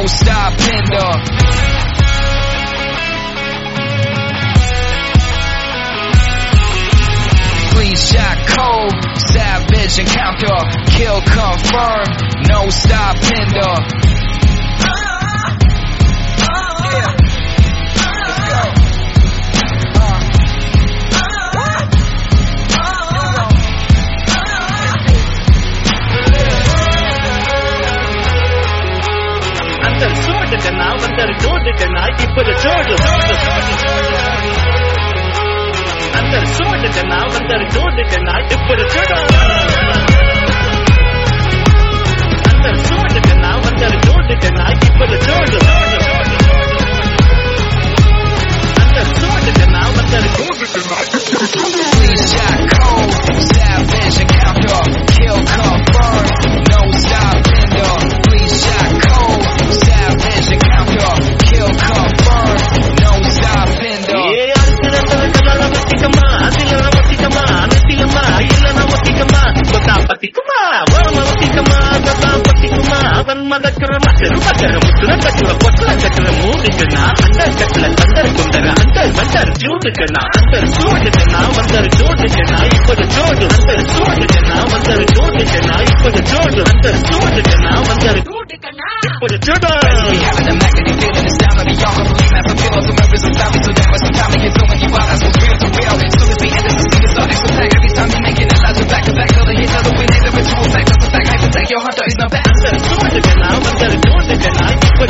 stopping the clean shot cold, savage encounter, kill confirmed, no stopping the நான் வந்தாரு ஜோடுக்கண்ணா இப்ப ஜோடு அந்த சோடுக்கண்ணா வந்தாரு ஜோடுக்கண்ணா இப்ப ஜோடு அந்த சோடுக்கண்ணா வந்தாரு ஜோடுக்கண்ணா இப்ப ஜோடு அந்த சோடுக்கண்ணா வந்தாரு ஜோடுக்கண்ணா shot cold, savage encounter, kill confirmed, no stopping the please shot cold, savage encounter, kill confirmed, no stopping the your hunter is not bad.